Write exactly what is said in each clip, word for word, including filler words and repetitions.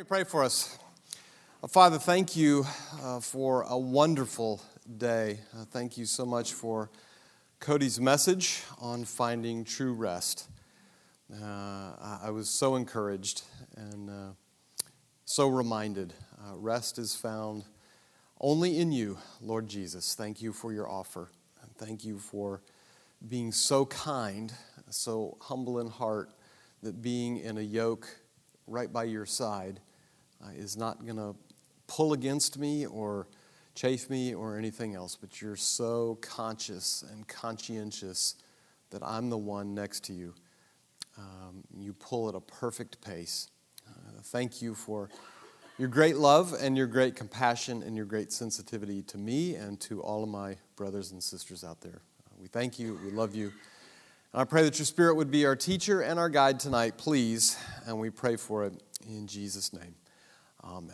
Let me pray for us. Uh, Father, thank you uh, for a wonderful day. Uh, thank you so much for Cody's message on finding true rest. Uh, I, I was so encouraged and uh, so reminded. Uh, rest is found only in you, Lord Jesus. Thank you for your offer. And thank you for being so kind, so humble in heart, that being in a yoke right by your side uh, is not going to pull against me or chafe me or anything else, but you're so conscious and conscientious that I'm the one next to you. Um, you pull at a perfect pace. Uh, thank you for your great love and your great compassion and your great sensitivity to me and to all of my brothers and sisters out there. Uh, we thank you. We love you. And I pray that your Spirit would be our teacher and our guide tonight, please. And we pray for it in Jesus' name. Amen.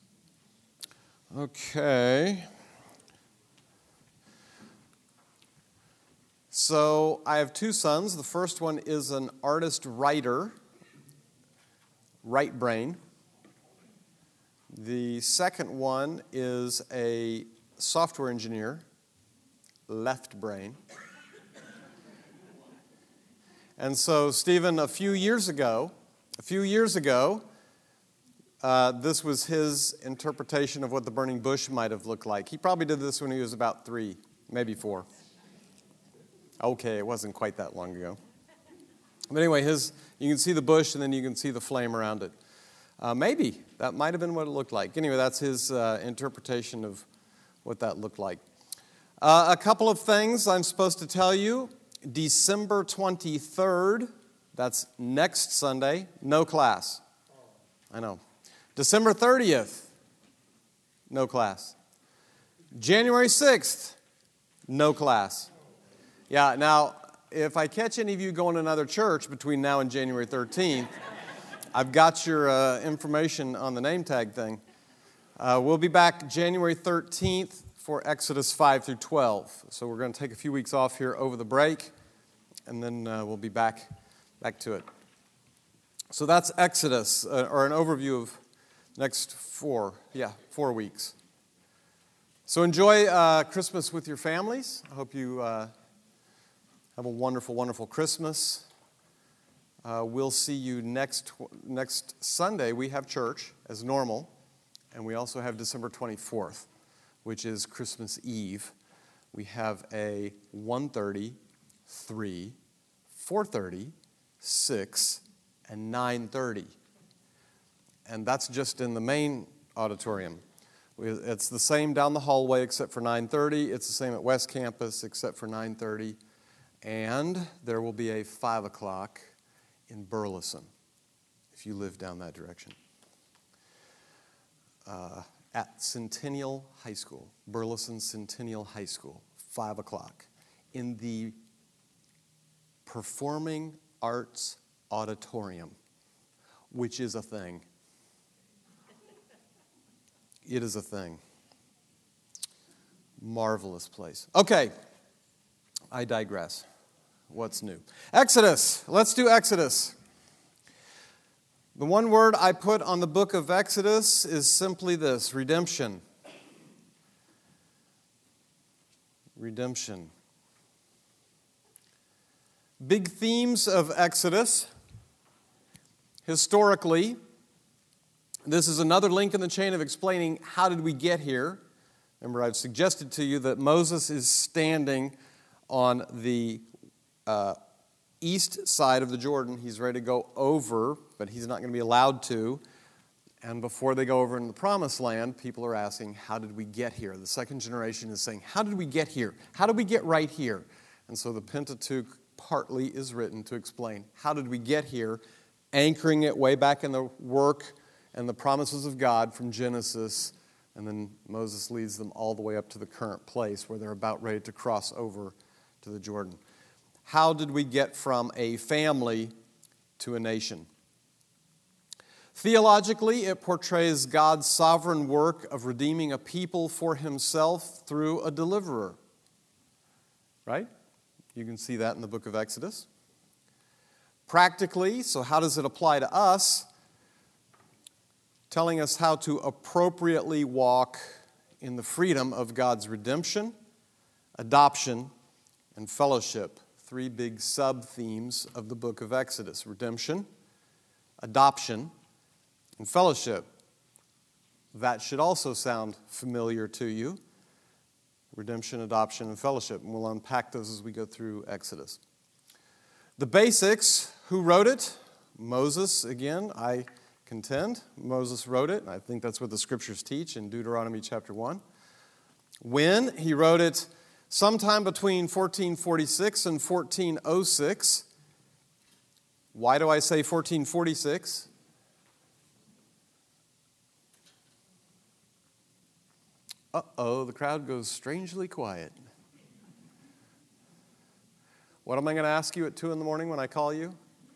Okay. So I have two sons. The first one is an artist-writer, right brain. The second one is a software engineer, left brain. And so, Stephen, a few years ago, a few years ago, uh, this was his interpretation of what the burning bush might have looked like. He probably did this when he was about three, maybe four. Okay, it wasn't quite that long ago. But anyway, his you can see the bush and then you can see the flame around it. Uh, maybe that might have been what it looked like. Anyway, that's his uh, interpretation of what that looked like. Uh, a couple of things I'm supposed to tell you. December twenty-third, that's next Sunday, no class. I know. December thirtieth, no class. January sixth, no class. Yeah, now, if I catch any of you going to another church between now and January thirteenth, I've got your uh, information on the name tag thing. Uh, we'll be back January thirteenth for Exodus five through twelve. So we're going to take a few weeks off here over the break, and then uh, we'll be back, back to it. So that's Exodus, uh, or an overview of next four, yeah, four weeks. So enjoy uh, Christmas with your families. I hope you uh, have a wonderful, wonderful Christmas. Uh, we'll see you next next Sunday. We have church as normal, and we also have December twenty-fourth, which is Christmas Eve. We have a one thirty, three, four thirty, six, and nine thirty. And that's just in the main auditorium. It's the same down the hallway except for nine thirty. It's the same at West Campus except for nine thirty. And there will be a five o'clock in Burleson, if you live down that direction. Uh, at Centennial High School, Burleson Centennial High School, five o'clock, in the Performing Arts Auditorium, which is a thing. It is a thing. Marvelous place. Okay, I digress. What's new? Exodus. Let's do Exodus. The one word I put on the book of Exodus is simply this: redemption. Redemption. Big themes of Exodus. Historically, this is another link in the chain of explaining how did we get here. Remember, I've suggested to you that Moses is standing on the uh, east side of the Jordan. He's ready to go over, but he's not going to be allowed to. And before they go over in the promised land, people are asking, how did we get here? The second generation is saying, how did we get here? How did we get right here? And so the Pentateuch partly is written to explain, how did we get here, anchoring it way back in the work and the promises of God from Genesis. And then Moses leads them all the way up to the current place where they're about ready to cross over to the Jordan. How did we get from a family to a nation? Theologically, it portrays God's sovereign work of redeeming a people for himself through a deliverer. Right? You can see that in the book of Exodus. Practically, so how does it apply to us? telling us how to appropriately walk in the freedom of God's redemption, adoption, and fellowship. Three big sub-themes of the book of Exodus: redemption, adoption, and fellowship. That should also sound familiar to you. Redemption, adoption, and fellowship. And we'll unpack those as we go through Exodus. The basics: who wrote it? Moses, again, I contend. Moses wrote it. I think that's what the scriptures teach in Deuteronomy chapter one. When? He wrote it sometime between fourteen forty-six and fourteen oh six. Why do I say fourteen forty-six? Uh-oh, the crowd goes strangely quiet. What am I going to ask you at two in the morning when I call you?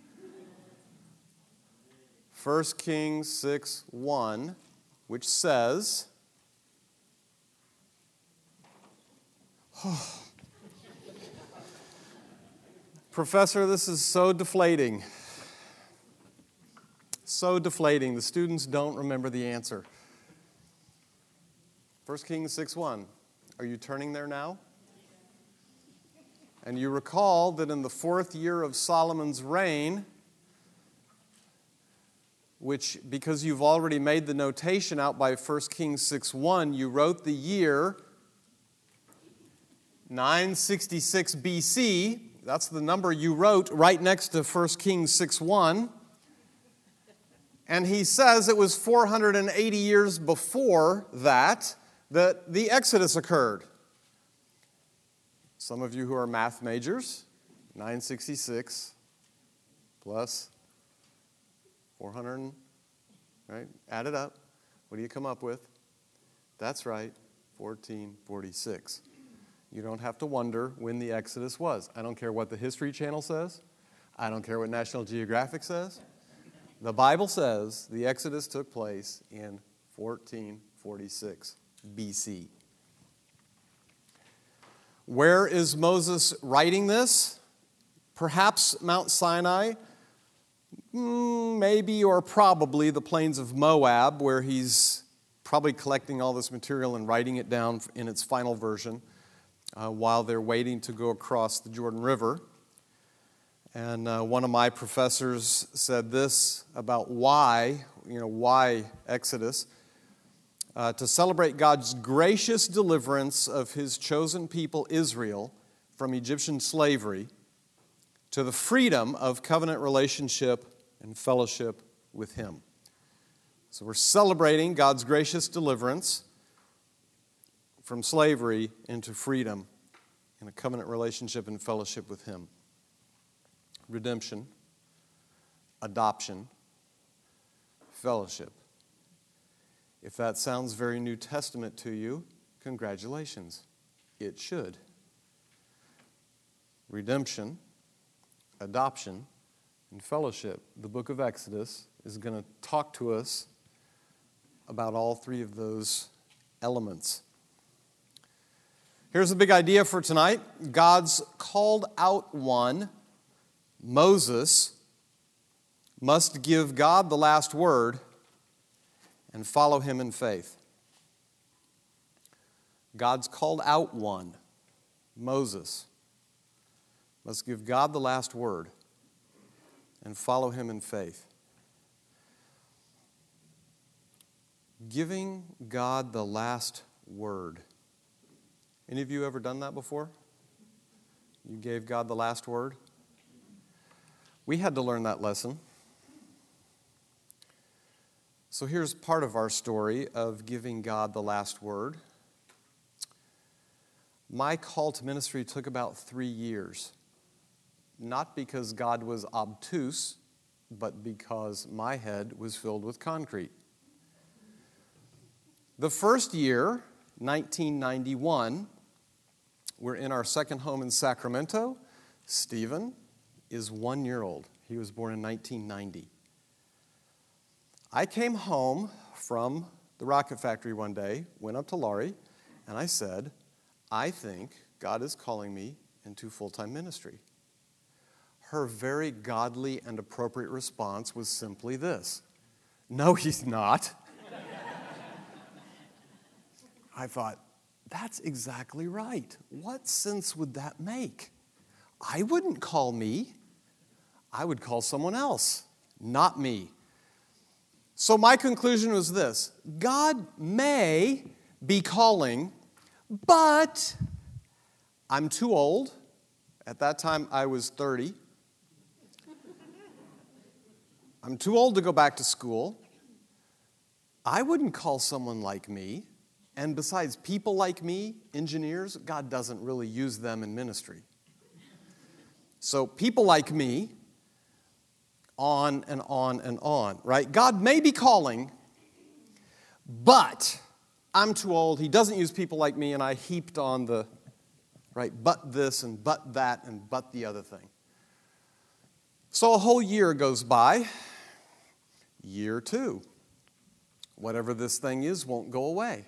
First Kings six one, which says, oh, Professor, this is so deflating. So deflating. The students don't remember the answer. First Kings six one. Are you turning there now? And you recall that in the fourth year of Solomon's reign, which, because you've already made the notation out by First Kings six one, you wrote the year nine sixty-six B C. That's the number you wrote right next to First Kings six one. And he says it was four hundred eighty years before that that the Exodus occurred. Some of you who are math majors, nine sixty-six plus four hundred, right? Add it up. What do you come up with? That's right, fourteen forty-six. You don't have to wonder when the Exodus was. I don't care what the History Channel says. I don't care what National Geographic says. The Bible says the Exodus took place in fourteen forty-six B C. Where is Moses writing this? Perhaps Mount Sinai, maybe or probably the plains of Moab, where he's probably collecting all this material and writing it down in its final version uh, while they're waiting to go across the Jordan River. And uh, one of my professors said this about why, you know, why Exodus. Uh, to celebrate God's gracious deliverance of his chosen people Israel from Egyptian slavery to the freedom of covenant relationship and fellowship with him. So we're celebrating God's gracious deliverance from slavery into freedom in a covenant relationship and fellowship with him. Redemption, adoption, fellowship. If that sounds very New Testament to you, congratulations. It should. Redemption, adoption, and fellowship. The book of Exodus is going to talk to us about all three of those elements. Here's a big idea for tonight. God's called out one, Moses, must give God the last word and follow him in faith. God's called out one, Moses, must give God the last word and follow him in faith. Giving God the last word. Any of you ever done that before? You gave God the last word? We had to learn that lesson. So here's part of our story of giving God the last word. My call to ministry took about three years. Not because God was obtuse, but because my head was filled with concrete. The first year, nineteen ninety-one, we're in our second home in Sacramento. Stephen is one year old. He was born in nineteen ninety. I came home from the rocket factory one day, went up to Laurie, and I said, I think God is calling me into full-time ministry. Her very godly and appropriate response was simply this: no, he's not. I thought, that's exactly right. What sense would that make? I wouldn't call me. I would call someone else, not me. So my conclusion was this: God may be calling, but I'm too old. At that time, I was thirty. I'm too old to go back to school. I wouldn't call someone like me. And besides, people like me, engineers, God doesn't really use them in ministry. So people like me, on and on and on, right? God may be calling, but I'm too old. He doesn't use people like me, and I heaped on the, right, but this and but that and but the other thing. So a whole year goes by. Year two. Whatever this thing is won't go away.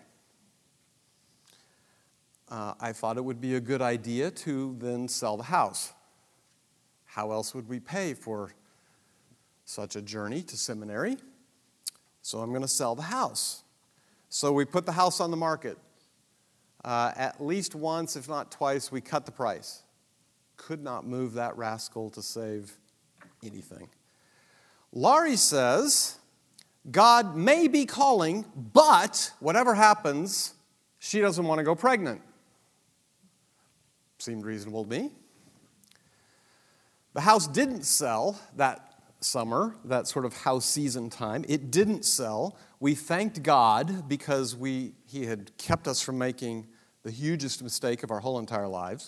Uh, I thought it would be a good idea to then sell the house. How else would we pay for such a journey to seminary? So I'm going to sell the house. So we put the house on the market. Uh, at least once, if not twice, we cut the price. Could not move that rascal to save anything. Laurie says, God may be calling, but whatever happens, she doesn't want to go pregnant. Seemed reasonable to me. The house didn't sell that summer, that sort of house season time. It didn't sell. We thanked God because we He had kept us from making the hugest mistake of our whole entire lives.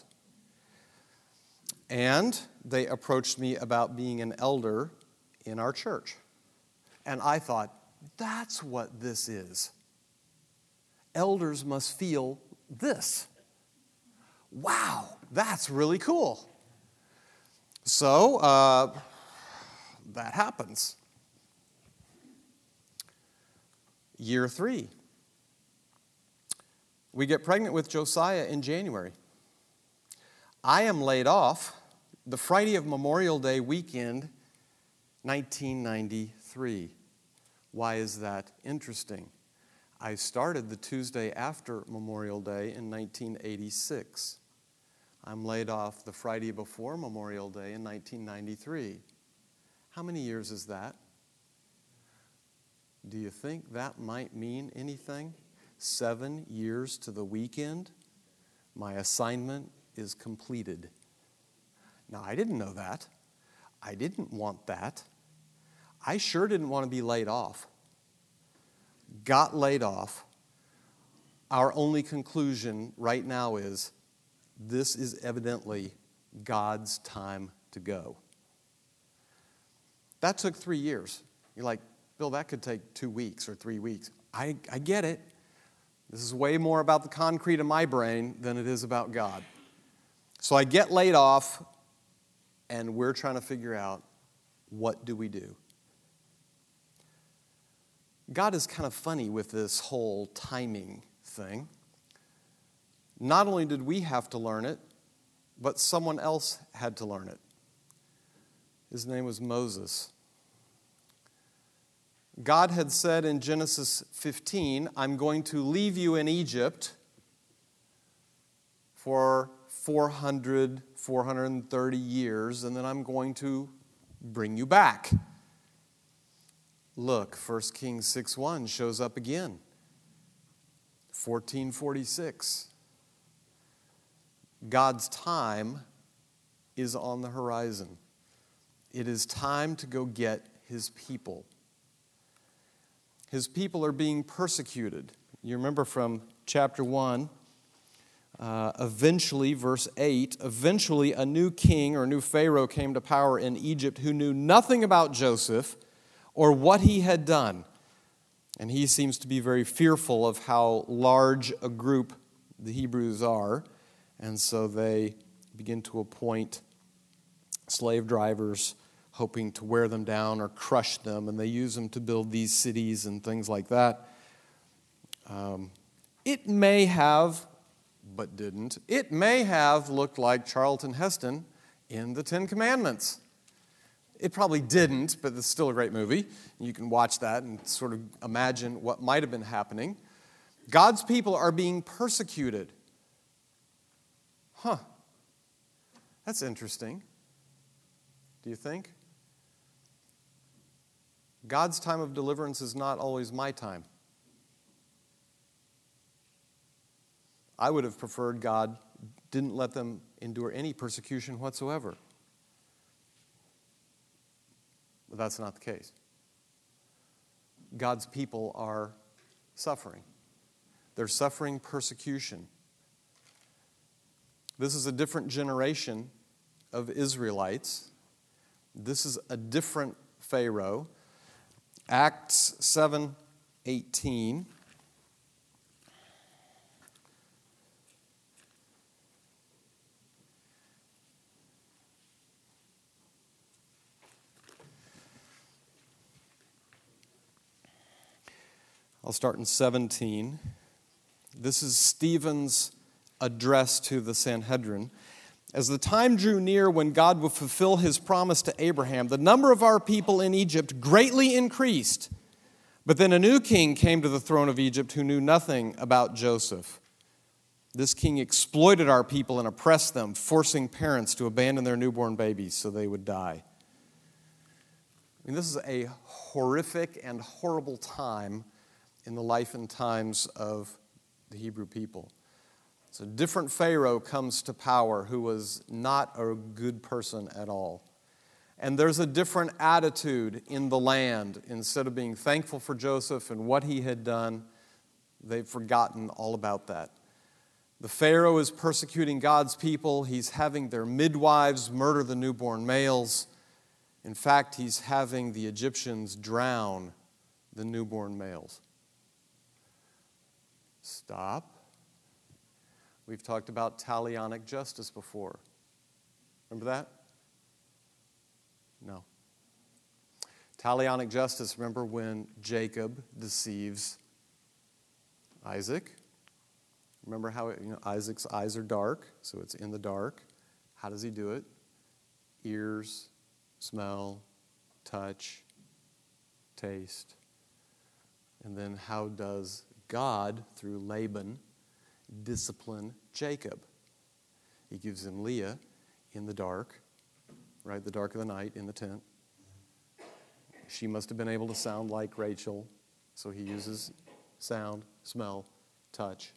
And they approached me about being an elder in our church. And I thought, that's what this is. Elders must feel this. Wow, that's really cool. So, uh, that happens. Year three. We get pregnant with Josiah in January. I am laid off the Friday of Memorial Day weekend, nineteen ninety-three. Why is that interesting? I started the Tuesday after Memorial Day in nineteen eighty-six. I'm laid off the Friday before Memorial Day in nineteen ninety-three. How many years is that? Do you think that might mean anything? Seven years to the weekend? My assignment is completed. Now, I didn't know that. I didn't want that. I sure didn't want to be laid off. Got laid off. Our only conclusion right now is this is evidently God's time to go. That took three years. You're like, Bill, that could take two weeks or three weeks. I, I get it. This is way more about the concrete in my brain than it is about God. So I get laid off, and we're trying to figure out, what do we do? God is kind of funny with this whole timing thing. Not only did we have to learn it, but someone else had to learn it. His name was Moses. God had said in Genesis fifteen, I'm going to leave you in Egypt for four hundred, four hundred thirty years, and then I'm going to bring you back. Look, First Kings six one shows up again. fourteen forty-six. God's time is on the horizon. It is time to go get His people. His people are being persecuted. You remember from chapter one, uh, eventually, verse eight, eventually a new king or new Pharaoh came to power in Egypt who knew nothing about Joseph or what he had done. And he seems to be very fearful of how large a group the Hebrews are. And so they begin to appoint slave drivers, hoping to wear them down or crush them. And they use them to build these cities and things like that. Um, it may have, but didn't, it may have looked like Charlton Heston in the Ten Commandments. It probably didn't, but it's still a great movie. You can watch that and sort of imagine what might have been happening. God's people are being persecuted. Huh. That's interesting. Do you think? God's time of deliverance is not always my time. I would have preferred God didn't let them endure any persecution whatsoever. But that's not the case. God's people are suffering. They're suffering persecution. This is a different generation of Israelites. This is a different Pharaoh. Acts seven eighteen. I'll start in seventeen. This is Stephen's address to the Sanhedrin. As the time drew near when God would fulfill his promise to Abraham, the number of our people in Egypt greatly increased. But then a new king came to the throne of Egypt who knew nothing about Joseph. This king exploited our people and oppressed them, forcing parents to abandon their newborn babies so they would die. I mean, this is a horrific and horrible time in the life and times of the Hebrew people. So a different Pharaoh comes to power who was not a good person at all. And there's a different attitude in the land. Instead of being thankful for Joseph and what he had done, they've forgotten all about that. The Pharaoh is persecuting God's people. He's having their midwives murder the newborn males. In fact, he's having the Egyptians drown the newborn males. Stop. We've talked about talionic justice before. Remember that? No. Talionic justice, remember when Jacob deceives Isaac? Remember how it, you know, Isaac's eyes are dark, so it's in the dark. How does he do it? Ears, smell, touch, taste. And then how does God, through Laban, discipline Jacob? He gives him Leah in the dark, right, the dark of the night in the tent. She must have been able to sound like Rachel, so he uses sound, smell, touch.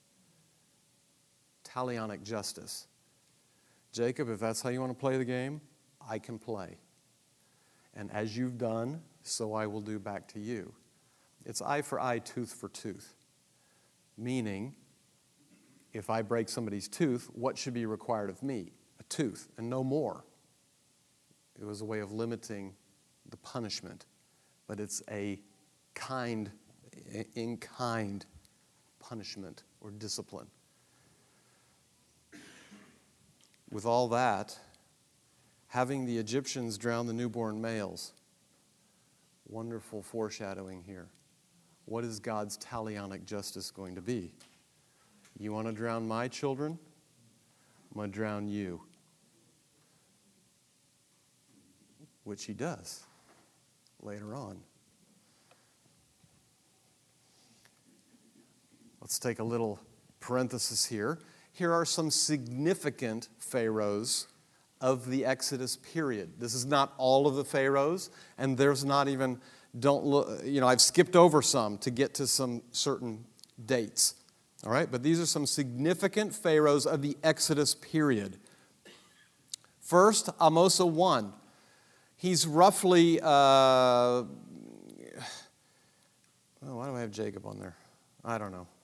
Talionic justice. Jacob, if that's how you want to play the game, I can play. And as you've done, so I will do back to you. It's eye for eye, tooth for tooth. Meaning, if I break somebody's tooth, what should be required of me? A tooth, and no more. It was a way of limiting the punishment, but it's a kind, in-kind punishment or discipline. With all that, having the Egyptians drown the newborn males, wonderful foreshadowing here. What is God's talionic justice going to be? You want to drown my children? I'm going to drown you. Which he does later on. Let's take a little parenthesis here. Here are some significant pharaohs of the Exodus period. This is not all of the pharaohs, and there's not even, don't look, you know, I've skipped over some to get to some certain dates. All right, but these are some significant pharaohs of the Exodus period. First, Amosa the First. He's roughly, uh, oh, why do I have Jacob on there? I don't know.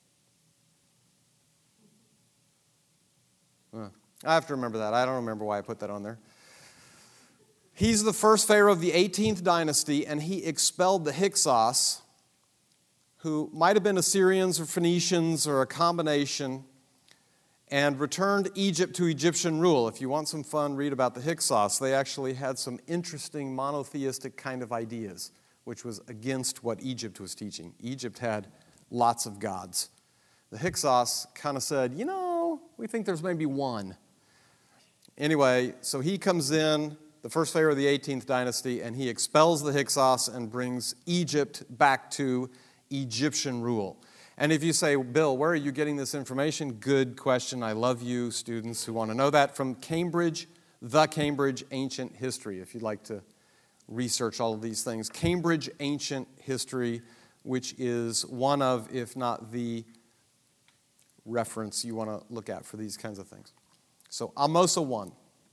Uh, I have to remember that. I don't remember why I put that on there. He's the first pharaoh of the eighteenth dynasty, and he expelled the Hyksos, who might have been Assyrians or Phoenicians or a combination, and returned Egypt to Egyptian rule. If you want some fun, read about the Hyksos. They actually had some interesting monotheistic kind of ideas, which was against what Egypt was teaching. Egypt had lots of gods. The Hyksos kind of said, you know, we think there's maybe one. Anyway, so he comes in, the first pharaoh of the eighteenth dynasty, and he expels the Hyksos and brings Egypt back to Egyptian rule. And if you say, Bill, where are you getting this information? Good question. I love you, students who want to know that. From Cambridge, the Cambridge Ancient History, if you'd like to research all of these things. Cambridge Ancient History, which is one of, if not the reference you want to look at for these kinds of things. So, Ahmose one.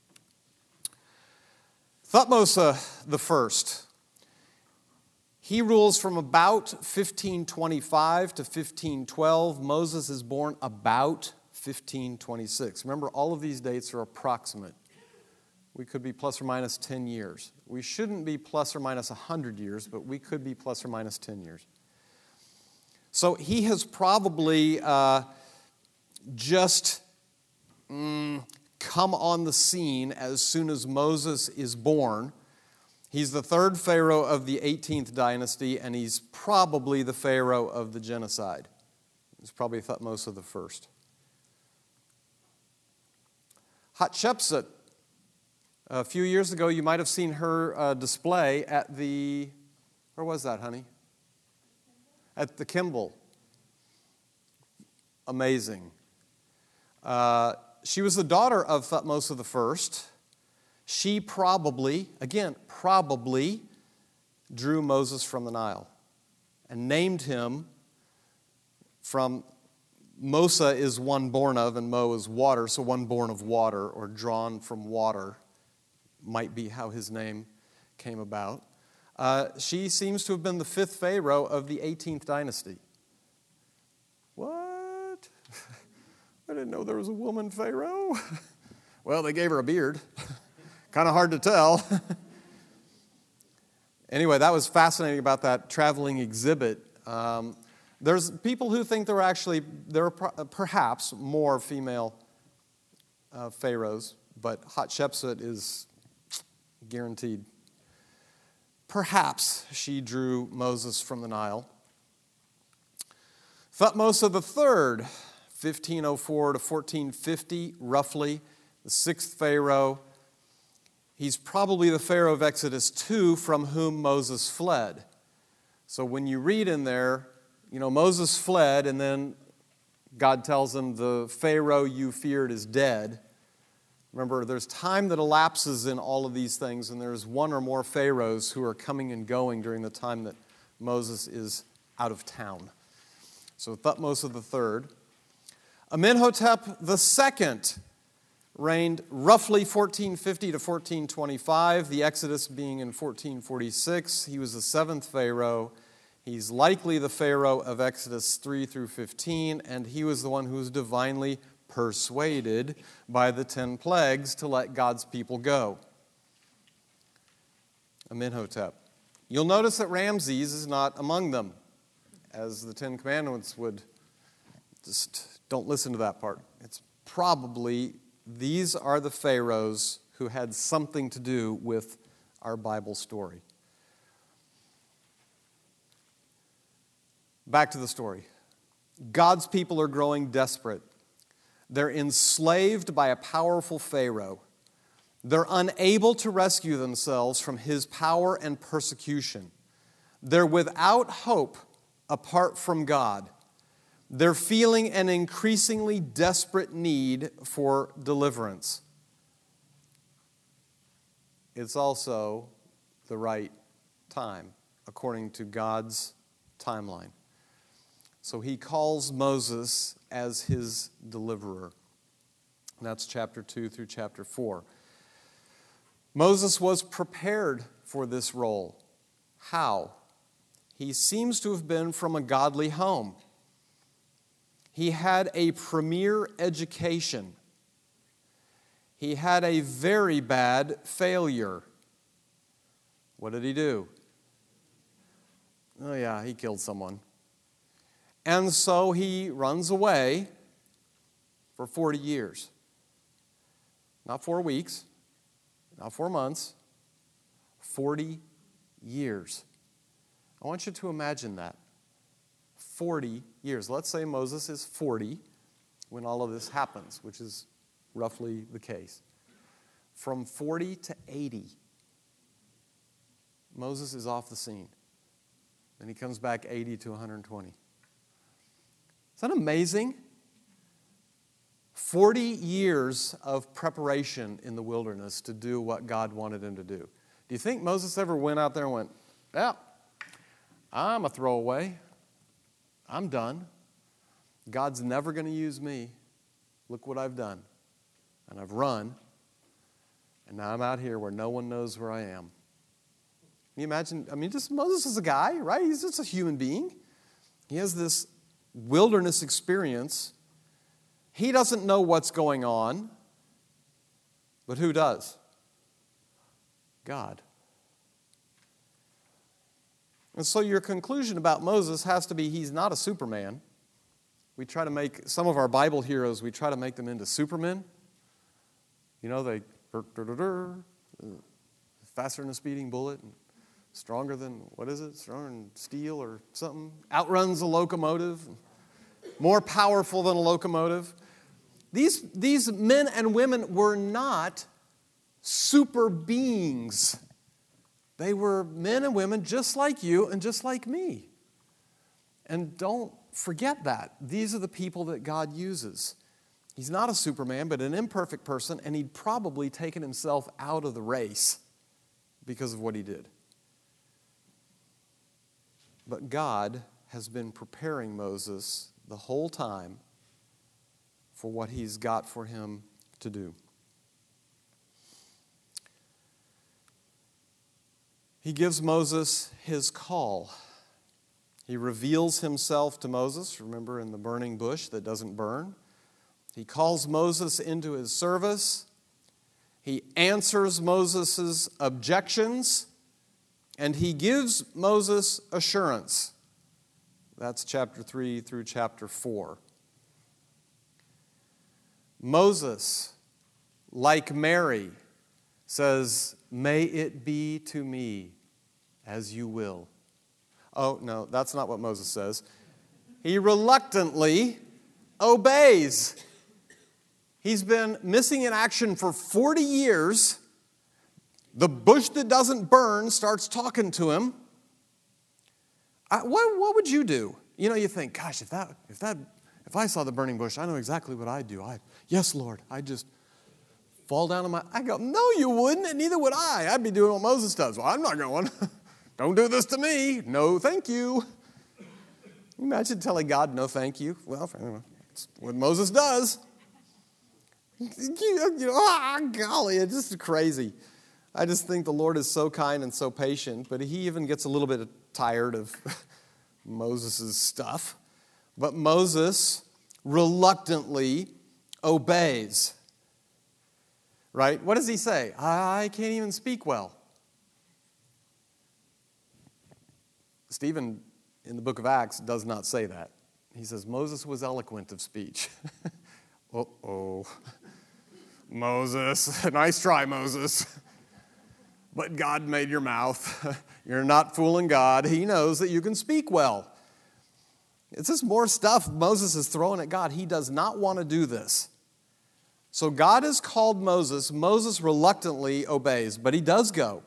Thutmose the First. He rules from about fifteen twenty-five to fifteen twelve. Moses is born about fifteen twenty-six. Remember, all of these dates are approximate. We could be plus or minus ten years. We shouldn't be plus or minus one hundred years, but we could be plus or minus ten years. So he has probably uh, just mm, come on the scene as soon as Moses is born. He's the third pharaoh of the eighteenth dynasty, and he's probably the pharaoh of the genocide. He's probably Thutmose the First. Hatshepsut. A few years ago, you might have seen her uh, display at the, where was that, honey? At the Kimball. Amazing. Uh, she was the daughter of Thutmose the First. She probably, again, probably drew Moses from the Nile and named him from, Mosa is one born of and Mo is water, so one born of water or drawn from water might be how his name came about. Uh, she seems to have been the fifth pharaoh of the eighteenth dynasty. What? I didn't know there was a woman pharaoh. Well, they gave her a beard. Kind of hard to tell. Anyway, that was fascinating about that traveling exhibit. Um, there's people who think there are actually, there are perhaps more female uh, pharaohs, but Hatshepsut is guaranteed. Perhaps she drew Moses from the Nile. Thutmose the Third, fifteen oh four to fourteen fifty, roughly, the sixth pharaoh. He's probably the pharaoh of Exodus two from whom Moses fled. So when you read in there, you know, Moses fled, and then God tells him, the pharaoh you feared is dead. Remember, there's time that elapses in all of these things, and there's one or more pharaohs who are coming and going during the time that Moses is out of town. So Thutmose the Third. Amenhotep the Second reigned roughly fourteen fifty to fourteen twenty-five, the Exodus being in fourteen forty-six. He was the seventh pharaoh. He's likely the pharaoh of Exodus three through fifteen, and he was the one who was divinely persuaded by the ten plagues to let God's people go. Amenhotep. You'll notice that Ramses is not among them, as the Ten Commandments would. Just don't listen to that part. It's probably these are the pharaohs who had something to do with our Bible story. Back to the story. God's people are growing desperate. They're enslaved by a powerful Pharaoh. They're unable to rescue themselves from his power and persecution. They're without hope apart from God. They're feeling an increasingly desperate need for deliverance. It's also the right time, according to God's timeline. So he calls Moses as his deliverer. That's chapter two through chapter four. Moses was prepared for this role. How? He seems to have been from a godly home. He had a premier education. He had a very bad failure. What did he do? Oh yeah, he killed someone. And so he runs away for forty years. Not four weeks, not four months, forty years. I want you to imagine that. forty years. Let's say Moses is forty when all of this happens, which is roughly the case. From forty to eighty, Moses is off the scene. Then he comes back eighty to one hundred twenty. that amazing? forty years of preparation in the wilderness to do what God wanted him to do. Do you think Moses ever went out there and went, yeah, I'm a throwaway. I'm done. God's never going to use me. Look what I've done. And I've run. And now I'm out here where no one knows where I am. Can you imagine? I mean, just Moses is a guy, right? He's just a human being. He has this wilderness experience. He doesn't know what's going on. But who does? God. And so your conclusion about Moses has to be he's not a Superman. We try to make some of our Bible heroes, we try to make them into Supermen. You know, they faster than a speeding bullet, and stronger than, what is it, stronger than steel or something, outruns a locomotive, more powerful than a locomotive. These, these men and women were not super beings. They were men and women just like you and just like me. And don't forget that. These are the people that God uses. He's not a Superman, but an imperfect person, and he'd probably taken himself out of the race because of what he did. But God has been preparing Moses the whole time for what he's got for him to do. He gives Moses his call. He reveals himself to Moses, remember, in the burning bush that doesn't burn. He calls Moses into his service. He answers Moses' objections, and he gives Moses assurance. That's chapter three through chapter four. Moses, like Mary, says, "May it be to me as you will." Oh, no, that's not what Moses says. He reluctantly obeys. He's been missing in action for forty years. The bush that doesn't burn starts talking to him. I, what, what would you do? You know, you think, gosh, if that, if that, if I saw the burning bush, I know exactly what I'd do. I, yes, Lord, I'd just fall down on my, I go, no, you wouldn't, and neither would I. I'd be doing what Moses does. Well, I'm not going. Don't do this to me. No, thank you. Imagine telling God, no, thank you. Well, anyway, it's what Moses does. You know, ah, golly, it's just crazy. I just think the Lord is so kind and so patient, but he even gets a little bit tired of Moses' stuff. But Moses reluctantly obeys. Right? What does he say? I can't even speak well. Stephen, in the book of Acts, does not say that. He says, Moses was eloquent of speech. Uh-oh. Moses, nice try, Moses. But God made your mouth. You're not fooling God. He knows that you can speak well. It's just more stuff Moses is throwing at God. He does not want to do this. So God has called Moses. Moses reluctantly obeys, but he does go.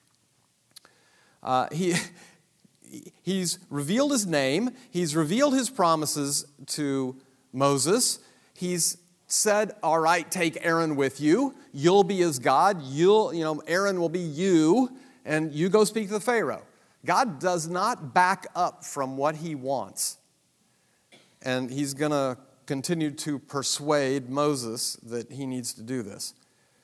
Uh, he, he's revealed his name. He's revealed his promises to Moses. He's said, all right, take Aaron with you. You'll be his God. You'll, you know, Aaron will be you, and you go speak to the Pharaoh. God does not back up from what he wants. And he's going to continue to persuade Moses that he needs to do this.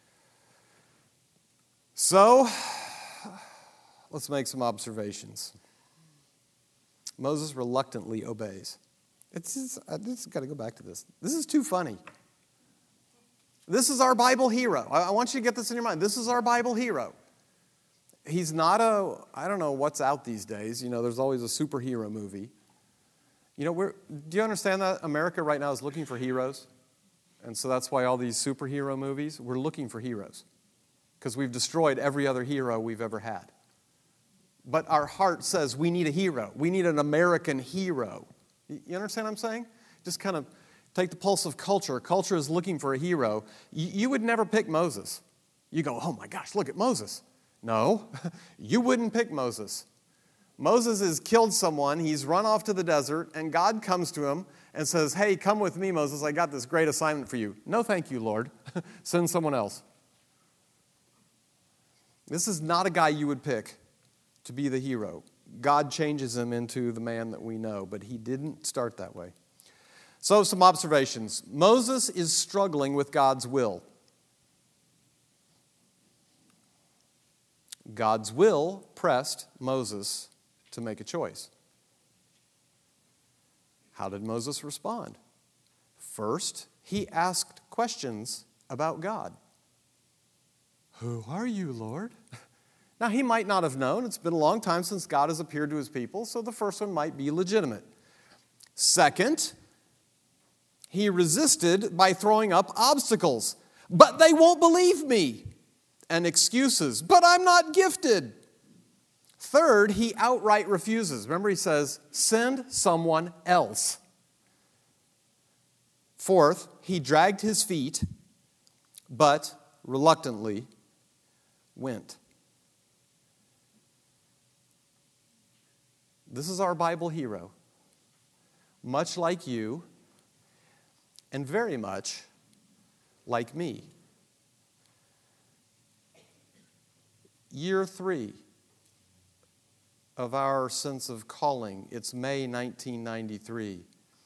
So, let's make some observations. Moses reluctantly obeys. It's just, I just got to go back to this. This is too funny. This is our Bible hero. I want you to get this in your mind. This is our Bible hero. He's not a, I don't know what's out these days. You know, there's always a superhero movie. You know, we're, do you understand that America right now is looking for heroes? And so that's why all these superhero movies, we're looking for heroes. Because we've destroyed every other hero we've ever had. But our heart says we need a hero. We need an American hero. You understand what I'm saying? Just kind of take the pulse of culture. Culture is looking for a hero. You, you would never pick Moses. You go, oh my gosh, look at Moses. No, you wouldn't pick Moses. Moses has killed someone. He's run off to the desert, and God comes to him and says, hey, come with me, Moses. I got this great assignment for you. No, thank you, Lord. Send someone else. This is not a guy you would pick to be the hero. God changes him into the man that we know, but he didn't start that way. So, some observations. Moses is struggling with God's will. God's will pressed Moses to make a choice. How did Moses respond? First, he asked questions about God. Who are you, Lord? Now, he might not have known. It's been a long time since God has appeared to his people, so the first one might be legitimate. Second, he resisted by throwing up obstacles. But they won't believe me. And excuses. But I'm not gifted. Third, he outright refuses. Remember, he says, send someone else. Fourth, he dragged his feet, but reluctantly went. This is our Bible hero. Much like you, and very much like me. Year three of our sense of calling. It's May nineteen ninety-three.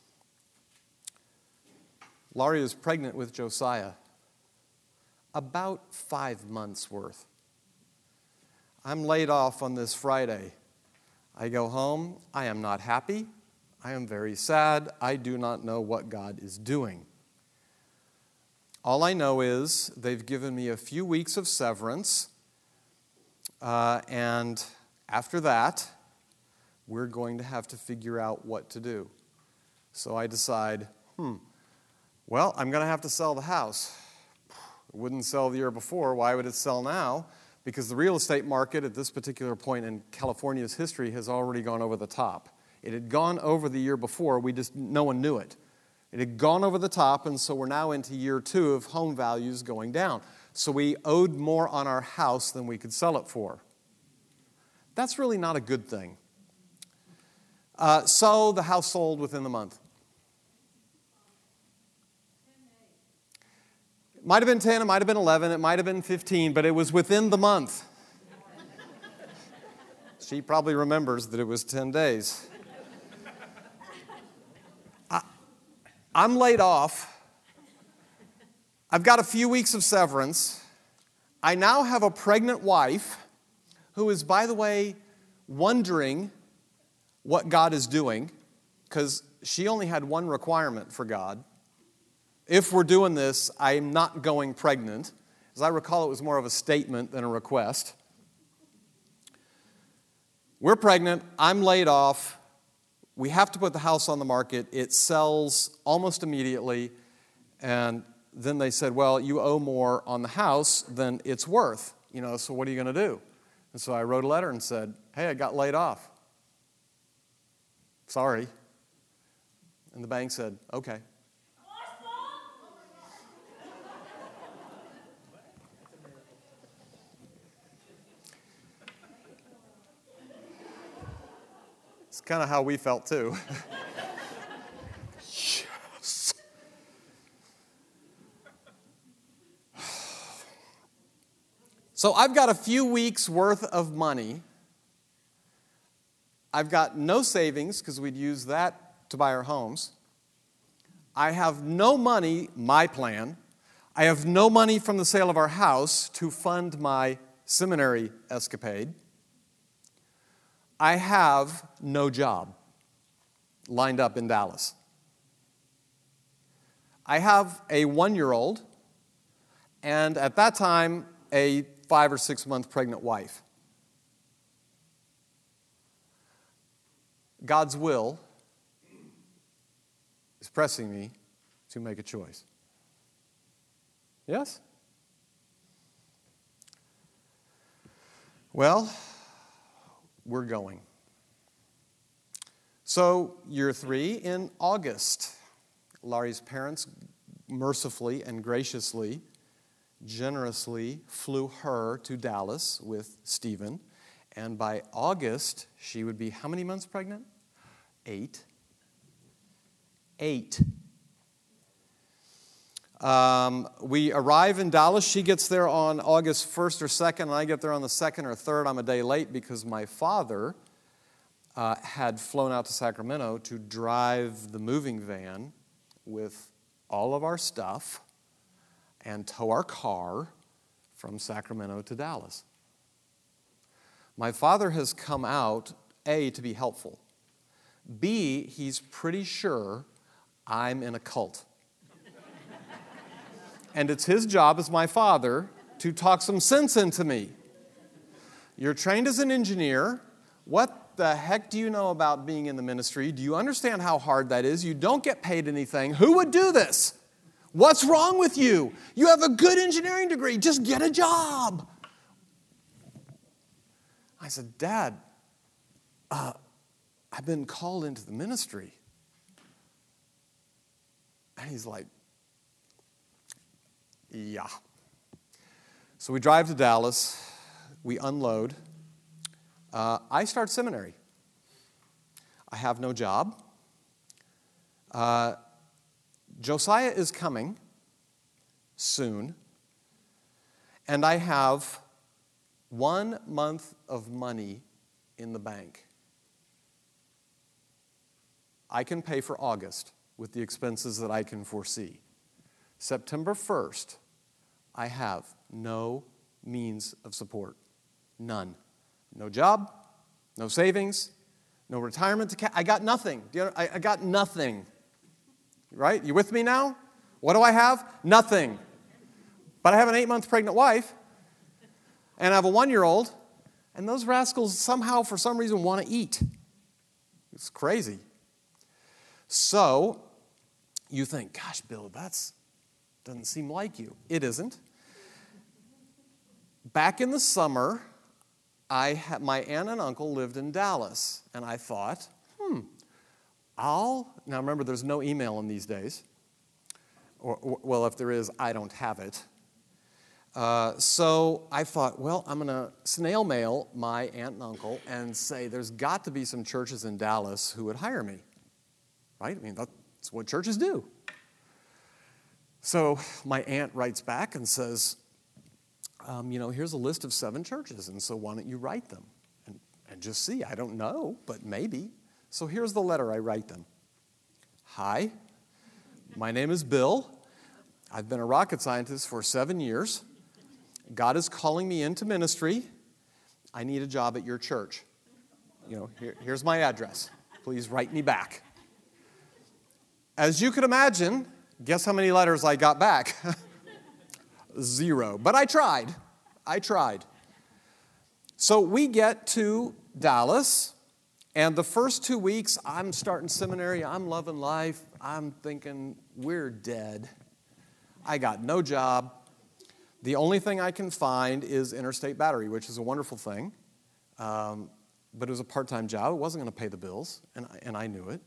Laurie was pregnant with Josiah. About five months worth. I'm laid off on this Friday. I go home. I am not happy. I am very sad. I do not know what God is doing. All I know is they've given me a few weeks of severance. Uh, and after that, we're going to have to figure out what to do. So I decide, hmm, well, I'm going to have to sell the house. It wouldn't sell the year before. Why would it sell now? Because the real estate market at this particular point in California's history has already gone over the top. It had gone over the year before. We just, no one knew it. It had gone over the top, and so we're now into year two of home values going down. So we owed more on our house than we could sell it for. That's really not a good thing. Uh, so the house sold within the month. It might have been ten, it might have been eleven, it might have been fifteen, but it was within the month. She probably remembers that it was ten days. I, I'm laid off. I've got a few weeks of severance. I now have a pregnant wife who is, by the way, wondering what God is doing, because she only had one requirement for God. If we're doing this, I'm not going pregnant. As I recall, it was more of a statement than a request. We're pregnant. I'm laid off. We have to put the house on the market. It sells almost immediately. And then they said, well, you owe more on the house than it's worth. You know, so what are you going to do? And so I wrote a letter and said, hey, I got laid off. Sorry. And the bank said, okay. It's kind of how we felt too. Yes. So I've got a few weeks worth of money. I've got no savings because we'd use that to buy our homes. I have no money, my plan. I have no money from the sale of our house to fund my seminary escapade. I have no job lined up in Dallas. I have a one-year-old, and at that time, a five or six month pregnant wife. God's will is pressing me to make a choice. Yes? Well, we're going. So, year three, in August, Laurie's parents mercifully and graciously, generously flew her to Dallas with Stephen, And by August, she would be how many months pregnant? Eight. Eight. Um, we arrive in Dallas. She gets there on August first or second, and I get there on the second or third. I'm a day late because my father uh, had flown out to Sacramento to drive the moving van with all of our stuff and tow our car from Sacramento to Dallas. My father has come out, A, to be helpful. B, he's pretty sure I'm in a cult. And it's his job as my father to talk some sense into me. You're trained as an engineer. What the heck do you know about being in the ministry? Do you understand how hard that is? You don't get paid anything. Who would do this? What's wrong with you? You have a good engineering degree. Just get a job. I said, Dad, uh, I've been called into the ministry. And he's like, yeah. So we drive to Dallas. We unload. Uh, I start seminary. I have no job. Uh, Josiah is coming soon. And I have one month of money in the bank. I can pay for August with the expenses that I can foresee. September first, I have no means of support. None. No job, no savings, no retirement to ca- I got nothing. Do you know, I, I got nothing. Right? You with me now? What do I have? Nothing. But I have an eight-month pregnant wife, and I have a one-year-old, and those rascals somehow, for some reason, want to eat. It's crazy. So, you think, gosh, Bill, that's doesn't seem like you. It isn't. Back in the summer, I had, my aunt and uncle lived in Dallas, and I thought, hmm, I'll, now remember, there's no email in these days. Or, or well, if there is, I don't have it. Uh, so I thought, well, I'm going to snail mail my aunt and uncle and say there's got to be some churches in Dallas who would hire me. Right? I mean, that's what churches do. So my aunt writes back and says, um, you know, here's a list of seven churches, and so why don't you write them? And, and just see, I don't know, but maybe. So here's the letter I write them. Hi, my name is Bill. I've been a rocket scientist for seven years. God is calling me into ministry. I need a job at your church. You know, here, here's my address. Please write me back. As you could imagine, guess how many letters I got back? Zero. But I tried. I tried. So we get to Dallas, and the first two weeks, I'm starting seminary. I'm loving life. I'm thinking, we're dead. I got no job. The only thing I can find is Interstate Battery, which is a wonderful thing. Um, but it was a part-time job. It wasn't going to pay the bills, and I, and I knew it.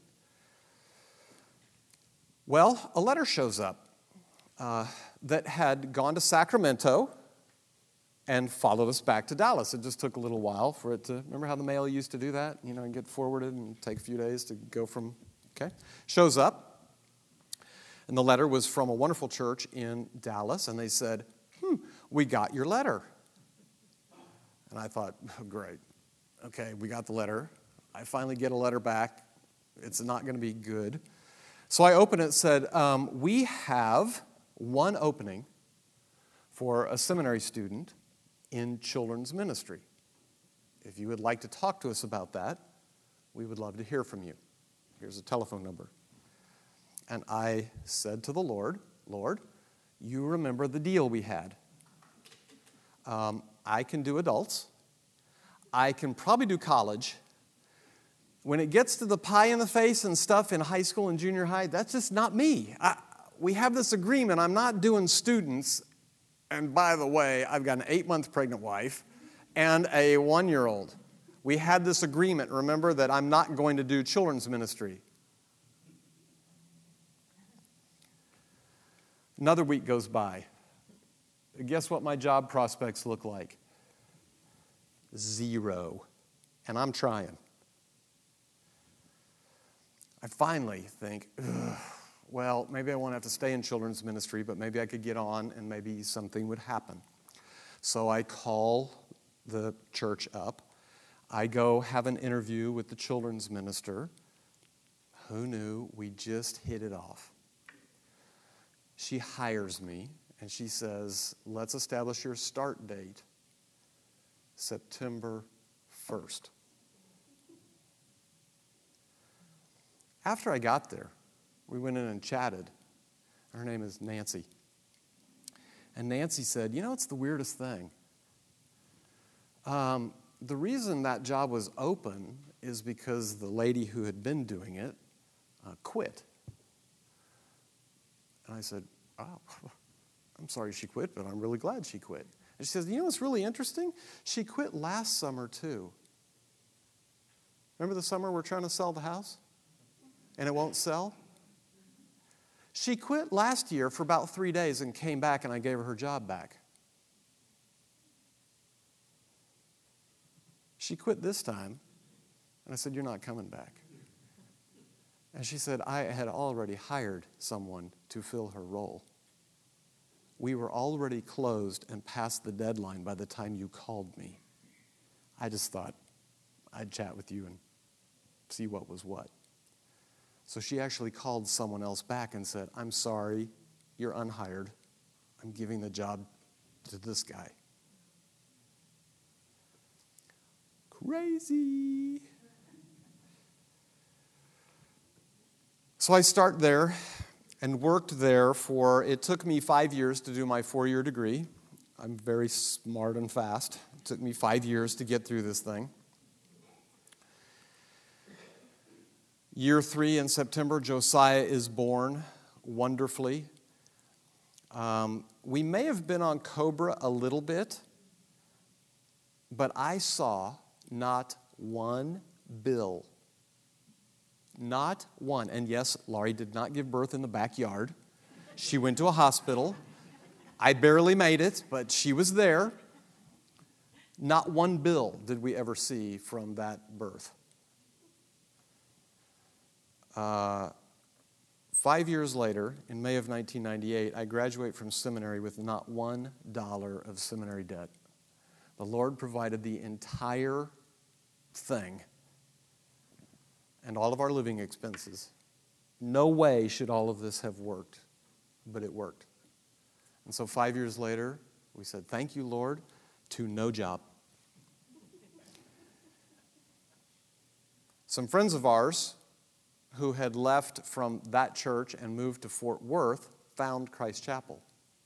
Well, a letter shows up uh, that had gone to Sacramento and followed us back to Dallas. It just took a little while for it to, remember how the mail used to do that? You know, and get forwarded and take a few days to go from, okay? Shows up, and the letter was from a wonderful church in Dallas, and they said, hmm, we got your letter. And I thought, oh, great. Okay, we got the letter. I finally get a letter back. It's not going to be good. So I opened it and said, um, we have one opening for a seminary student in children's ministry. If you would like to talk to us about that, we would love to hear from you. Here's a telephone number. And I said to the Lord, Lord, you remember the deal we had. Um, I can do adults. I can probably do college. When it gets to the pie in the face and stuff in high school and junior high, that's just not me. I, we have this agreement. I'm not doing students. And by the way, I've got an eight-month pregnant wife and a one-year-old. We had this agreement, remember, that I'm not going to do children's ministry. Another week goes by. Guess what my job prospects look like? Zero. And I'm trying. I finally think, ugh, well, maybe I won't have to stay in children's ministry, but maybe I could get on and maybe something would happen. So I call the church up. I go have an interview with the children's minister. Who knew? We just hit it off. She hires me, and she says, let's establish your start date, September first. After I got there, we went in and chatted. Her name is Nancy. And Nancy said, you know, it's the weirdest thing. Um, the reason that job was open is because the lady who had been doing it uh, quit. And I said, oh, I'm sorry she quit, but I'm really glad she quit. And she says, you know what's really interesting? She quit last summer too. Remember the summer we're trying to sell the house? And it won't sell? She quit last year for about three days and came back, and I gave her her job back. She quit this time, and I said, you're not coming back. And she said, I had already hired someone to fill her role. We were already closed and past the deadline by the time you called me. I just thought I'd chat with you and see what was what. So she actually called someone else back and said, I'm sorry, you're unhired. I'm giving the job to this guy. Crazy. So I start there and worked there for, it took me five years to do my four-year degree. I'm very smart and fast. It took me five years to get through this thing. Year three in September, Josiah is born wonderfully. Um, we may have been on Cobra a little bit, but I saw not one bill. Not one. And yes, Laurie did not give birth in the backyard. She went to a hospital. I barely made it, but she was there. Not one bill did we ever see from that birth. Uh, five years later, in May of nineteen ninety-eight, I graduate from seminary with not one dollar of seminary debt. The Lord provided the entire thing and all of our living expenses. No way should all of this have worked, but it worked. And so five years later, we said, thank you, Lord, to no job. Some friends of ours who had left from that church and moved to Fort Worth found Christ Chapel.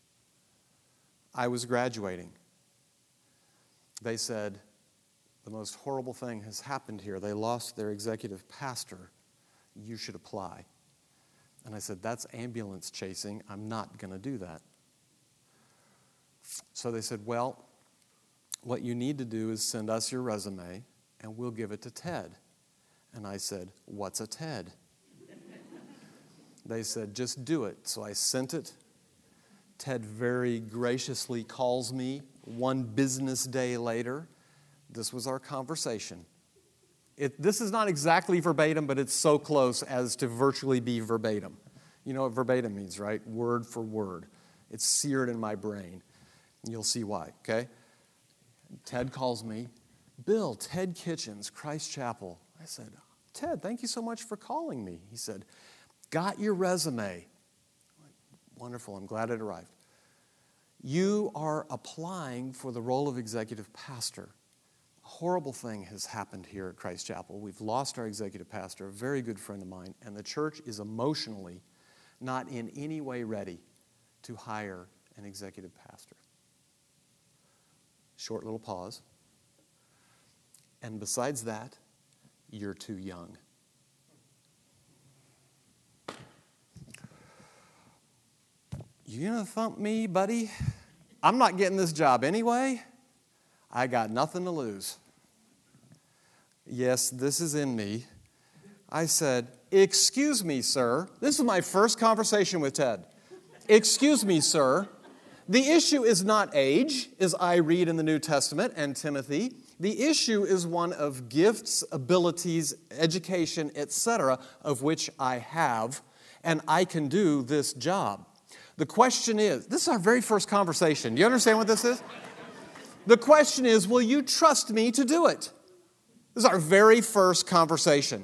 I was graduating. They said, the most horrible thing has happened here. They lost their executive pastor. You should apply. And I said, that's ambulance chasing. I'm not going to do that. So they said, well, what you need to do is send us your resume and we'll give it to Ted. And I said, what's a TED? They said, just do it. So I sent it. Ted very graciously calls me one business day later. This was our conversation. It, this is not exactly verbatim, but it's so close as to virtually be verbatim. You know what verbatim means, right? Word for word. It's seared in my brain. You'll see why, okay? Ted calls me, Bill, Ted Kitchens, Christ Chapel. I said, Ted, thank you so much for calling me. He said, got your resume. Wonderful, I'm glad it arrived. You are applying for the role of executive pastor. A horrible thing has happened here at Christ Chapel. We've lost our executive pastor, a very good friend of mine, and the church is emotionally not in any way ready to hire an executive pastor. Short little pause. And besides that, you're too young. You gonna thump me, buddy? I'm not getting this job anyway. I got nothing to lose. Yes, this is in me. I said, excuse me, sir. This is my first conversation with Ted. Excuse me, sir. The issue is not age, as I read in the New Testament and Timothy. The issue is one of gifts, abilities, education, et cetera, of which I have, and I can do this job. The question is, this is our very first conversation. Do you understand what this is? The question is, will you trust me to do it? This is our very first conversation.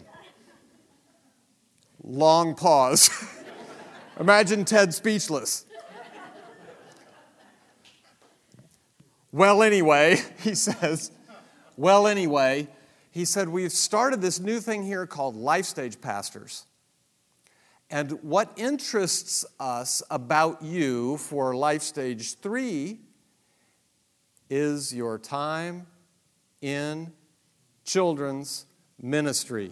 Long pause. Imagine Ted speechless. Well, anyway, he says, well, anyway, he said, we've started this new thing here called Life Stage Pastors. And what interests us about you for Life Stage three is your time in children's ministry.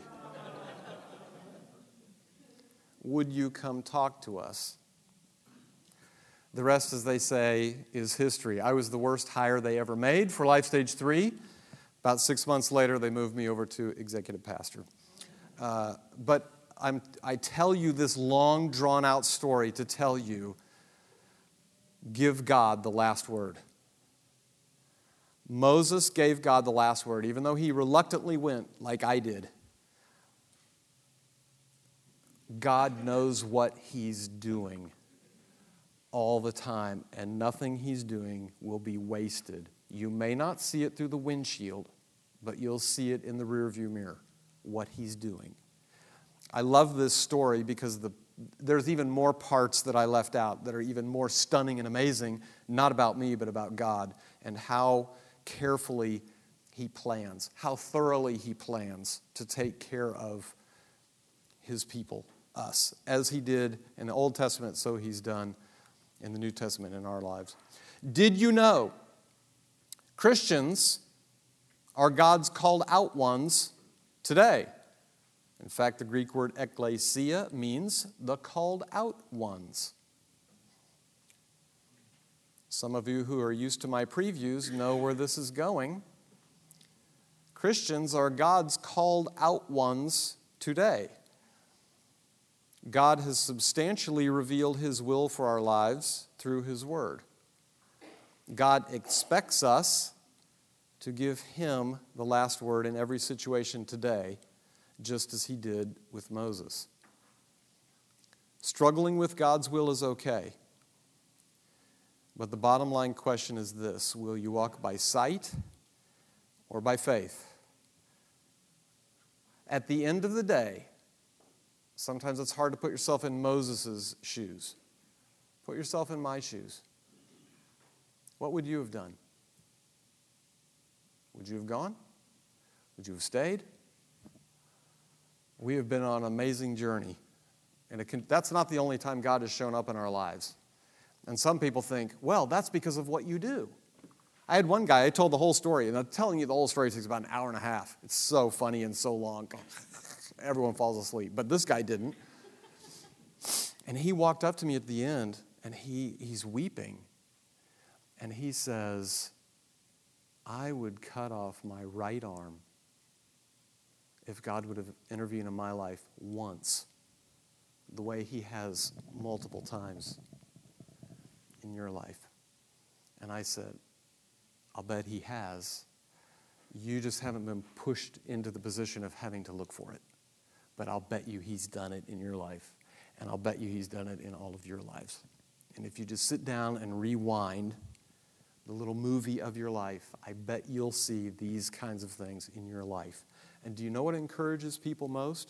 Would you come talk to us? The rest, as they say, is history. I was the worst hire they ever made for Life Stage three. About six months later, they moved me over to executive pastor. Uh, but I'm, I tell you this long, drawn-out story to tell you, give God the last word. Moses gave God the last word, even though he reluctantly went like I did. God knows what he's doing all the time, and nothing he's doing will be wasted. You may not see it through the windshield, but you'll see it in the rearview mirror, what he's doing. I love this story because the, there's even more parts that I left out that are even more stunning and amazing, not about me, but about God, and how carefully he plans, how thoroughly he plans to take care of his people, us, as he did in the Old Testament, so he's done in the New Testament in our lives. Did you know Christians are God's called out ones today? In fact, the Greek word ekklesia means the called out ones. Some of you who are used to my previews know where this is going. Christians are God's called out ones today. God has substantially revealed his will for our lives through his word. God expects us to give him the last word in every situation today, just as he did with Moses. Struggling with God's will is okay. But the bottom line question is this: will you walk by sight or by faith? At the end of the day, sometimes it's hard to put yourself in Moses' shoes. Put yourself in my shoes. What would you have done? Would you have gone? Would you have stayed? We have been on an amazing journey. And it can, that's not the only time God has shown up in our lives. And some people think, well, that's because of what you do. I had one guy, I told the whole story, and I'm telling you the whole story takes about an hour and a half. It's so funny and so long. Everyone falls asleep. But this guy didn't. And he walked up to me at the end, and he, he's weeping. And he says, I would cut off my right arm if God would have intervened in my life once, the way he has multiple times in your life. And I said, I'll bet he has. You just haven't been pushed into the position of having to look for it. But I'll bet you he's done it in your life. And I'll bet you he's done it in all of your lives. And if you just sit down and rewind the little movie of your life, I bet you'll see these kinds of things in your life. And do you know what encourages people most?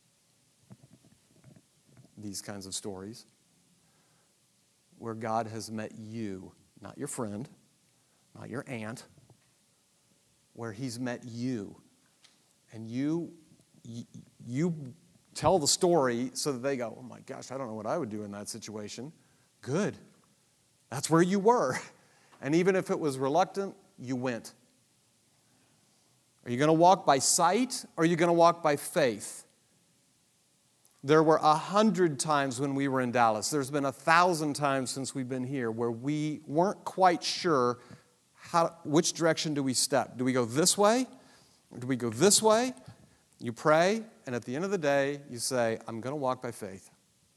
These kinds of stories. Where God has met you, not your friend, not your aunt, where he's met you. And you, you, you tell the story so that they go, oh my gosh, I don't know what I would do in that situation. Good. That's where you were. And even if it was reluctant, you went. Are you going to walk by sight or are you going to walk by faith? There were a hundred times when we were in Dallas. There's been a thousand times since we've been here where we weren't quite sure how, which direction do we step. Do we go this way? Or do we go this way? You pray, and at the end of the day, you say, I'm going to walk by faith.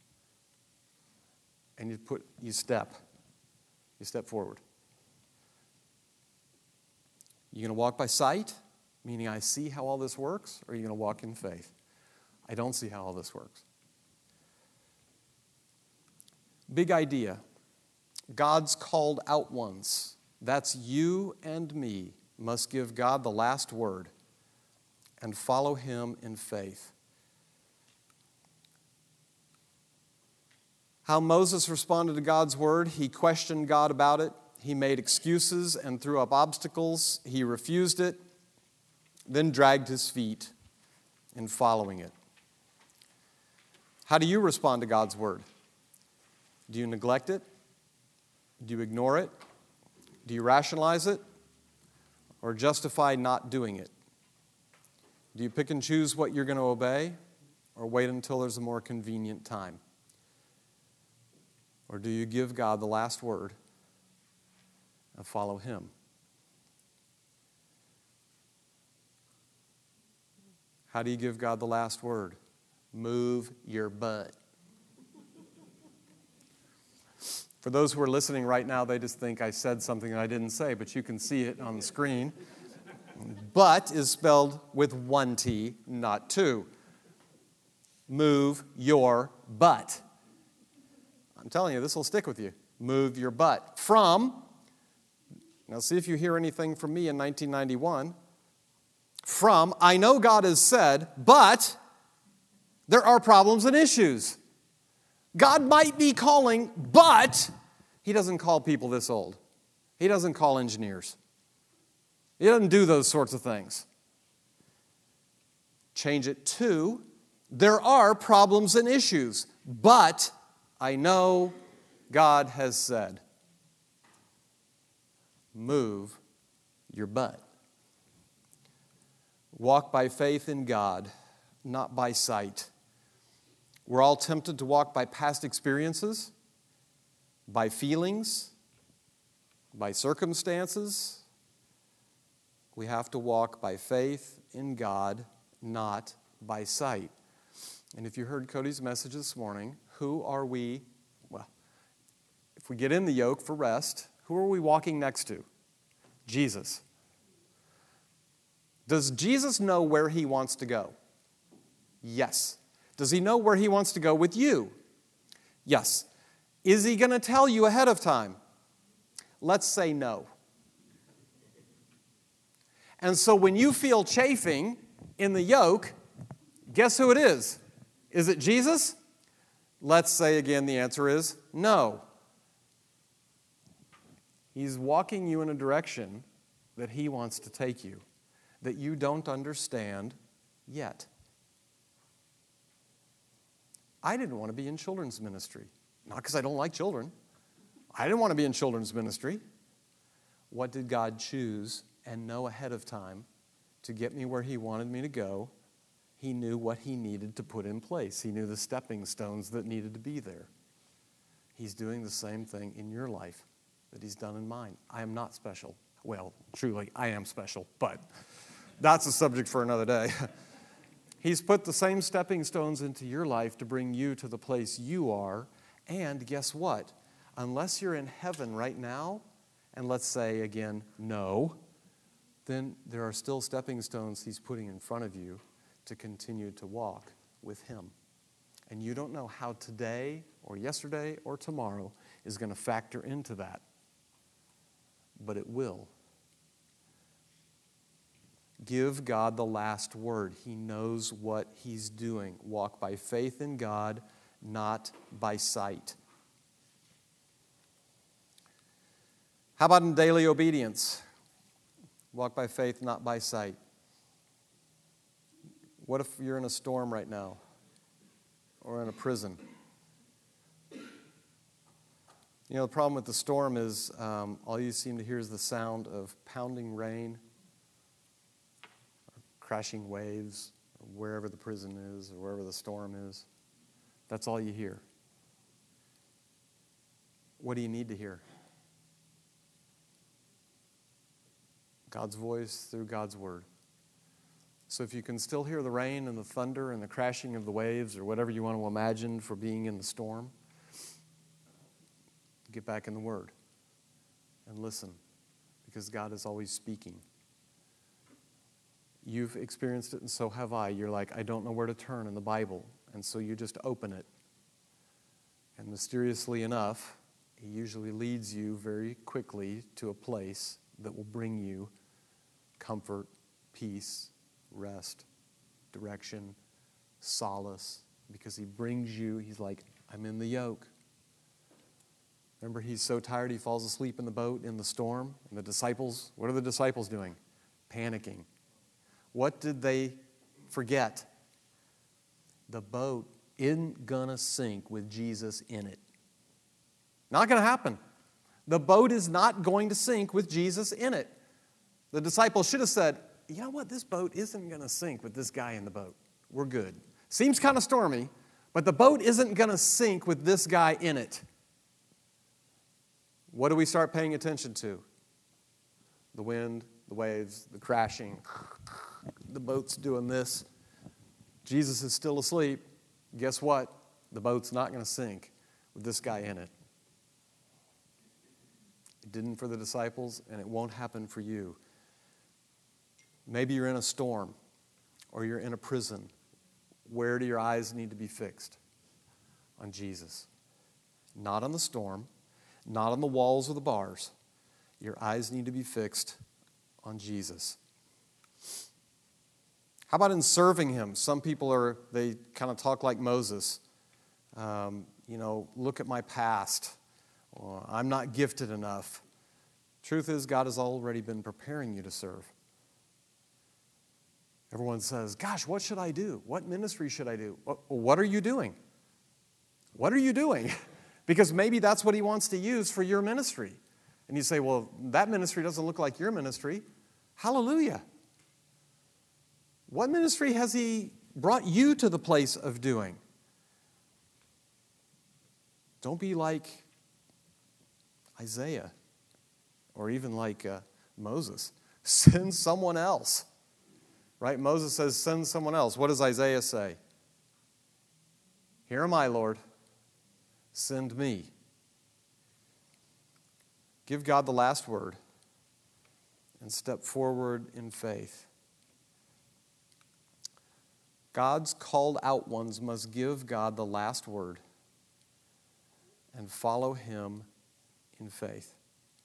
And you put, you step. You step forward. You going to walk by sight, meaning I see how all this works, or are you going to walk in faith? I don't see how all this works. Big idea. God's called out ones. That's you and me, must give God the last word and follow Him in faith. How Moses responded to God's word, he questioned God about it. He made excuses and threw up obstacles. He refused it, then dragged his feet in following it. How do you respond to God's word? Do you neglect it? Do you ignore it? Do you rationalize it? Or justify not doing it? Do you pick and choose what you're going to obey? Or wait until there's a more convenient time? Or do you give God the last word and follow Him? How do you give God the last word? Move your butt. For those who are listening right now, they just think I said something that I didn't say, but you can see it on the screen. But is spelled with one T, not two. Move your butt. I'm telling you, this will stick with you. Move your butt. From, now see if you hear anything from me in nineteen ninety-one. From, I know God has said, but there are problems and issues. God might be calling, but He doesn't call people this old. He doesn't call engineers. He doesn't do those sorts of things. Change it to, there are problems and issues, but I know God has said. Move your butt. Walk by faith in God, not by sight. We're all tempted to walk by past experiences, by feelings, by circumstances. We have to walk by faith in God, not by sight. And if you heard Cody's message this morning, who are we? Well, if we get in the yoke for rest, who are we walking next to? Jesus. Does Jesus know where He wants to go? Yes. Does He know where He wants to go with you? Yes. Is He going to tell you ahead of time? Let's say no. And so when you feel chafing in the yoke, guess who it is? Is it Jesus? Let's say again the answer is no. He's walking you in a direction that He wants to take you, that you don't understand yet. I didn't want to be in children's ministry. Not because I don't like children. I didn't want to be in children's ministry. What did God choose and know ahead of time to get me where He wanted me to go? He knew what He needed to put in place. He knew the stepping stones that needed to be there. He's doing the same thing in your life that He's done in mine. I am not special. Well, truly, I am special, but that's a subject for another day. He's put the same stepping stones into your life to bring you to the place you are. And guess what? Unless you're in heaven right now, and let's say again, no, then there are still stepping stones He's putting in front of you to continue to walk with Him. And you don't know how today or yesterday or tomorrow is going to factor into that. But it will. Give God the last word. He knows what He's doing. Walk by faith in God, not by sight. How about in daily obedience? Walk by faith, not by sight. What if you're in a storm right now? Or in a prison? You know, the problem with the storm is um, all you seem to hear is the sound of pounding rain, or crashing waves, or wherever the prison is, or wherever the storm is. That's all you hear. What do you need to hear? God's voice through God's word. So if you can still hear the rain and the thunder and the crashing of the waves or whatever you want to imagine for being in the storm, get back in the Word and listen, because God is always speaking. You've experienced it, and so have I. You're like, I don't know where to turn in the Bible. And so you just open it. And mysteriously enough, He usually leads you very quickly to a place that will bring you comfort, peace, rest, direction, solace. Because He brings you, He's like, I'm in the yoke. Remember, He's so tired He falls asleep in the boat in the storm. And the disciples, what are the disciples doing? Panicking. What did they forget? The boat isn't going to sink with Jesus in it. Not going to happen. The boat is not going to sink with Jesus in it. The disciples should have said, you know what, this boat isn't going to sink with this guy in the boat. We're good. Seems kind of stormy, but the boat isn't going to sink with this guy in it. What do we start paying attention to? The wind, the waves, the crashing. The boat's doing this. Jesus is still asleep. Guess what? The boat's not going to sink with this guy in it. It didn't for the disciples, and it won't happen for you. Maybe you're in a storm, or you're in a prison. Where do your eyes need to be fixed? On Jesus. Not on the storm, not on the walls or the bars. Your eyes need to be fixed on Jesus. How about in serving Him? Some people are, they kind of talk like Moses. Um, you know, look at my past. Or, I'm not gifted enough. Truth is, God has already been preparing you to serve. Everyone says, gosh, what should I do? What ministry should I do? What, what are you doing? What are you doing? Because maybe that's what He wants to use for your ministry. And you say, well, that ministry doesn't look like your ministry. Hallelujah. What ministry has He brought you to the place of doing? Don't be like Isaiah or even like uh, Moses. Send someone else. Right? Moses says, send someone else. What does Isaiah say? Here am I, Lord. Send me. Give God the last word and step forward in faith. God's called out ones must give God the last word and follow Him in faith.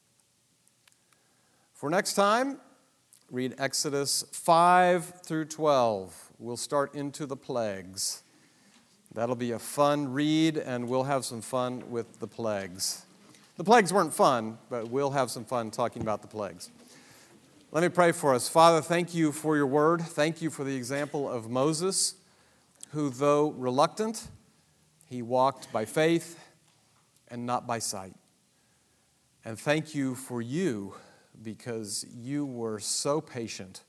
For next time, read Exodus five through twelve. We'll start into the plagues. That'll be a fun read, and we'll have some fun with the plagues. The plagues weren't fun, but we'll have some fun talking about the plagues. Let me pray for us. Father, thank you for your word. Thank you for the example of Moses, who, though reluctant, he walked by faith and not by sight. And thank you for you, because you were so patient,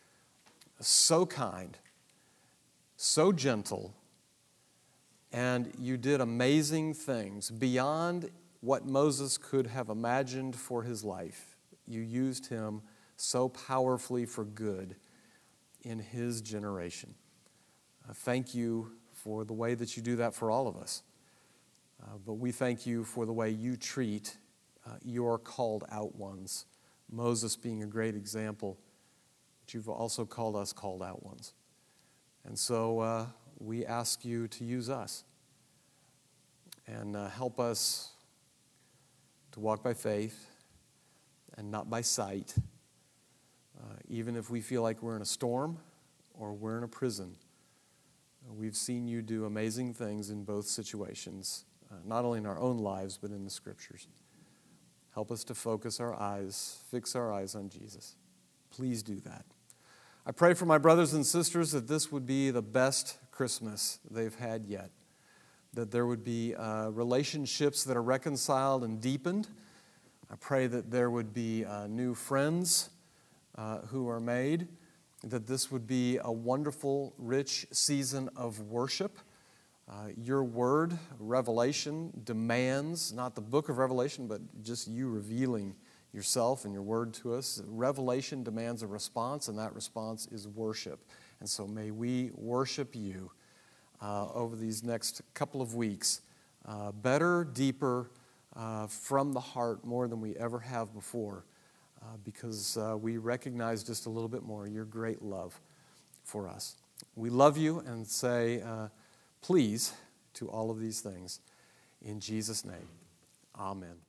so kind, so gentle, and you did amazing things beyond what Moses could have imagined for his life. You used him so powerfully for good in his generation. Uh, thank you for the way that you do that for all of us. Uh, but we thank you for the way you treat uh, your called out ones. Moses being a great example, but you've also called us called out ones. And so uh, we ask you to use us and uh, help us to walk by faith and not by sight. Uh, even if we feel like we're in a storm or we're in a prison, uh, we've seen you do amazing things in both situations, uh, not only in our own lives, but in the Scriptures. Help us to focus our eyes, fix our eyes on Jesus. Please do that. I pray for my brothers and sisters that this would be the best Christmas they've had yet, that there would be uh, relationships that are reconciled and deepened. I pray that there would be uh, new friends Uh, who are made, that this would be a wonderful, rich season of worship. Uh, your word, Revelation, demands, not the book of Revelation, but just you revealing yourself and your word to us. Revelation demands a response, and that response is worship. And so may we worship you uh, over these next couple of weeks, uh, better, deeper, uh, from the heart, more than we ever have before. uh, because uh, we recognize just a little bit more your great love for us. We love you and say uh, please to all of these things. In Jesus' name, amen.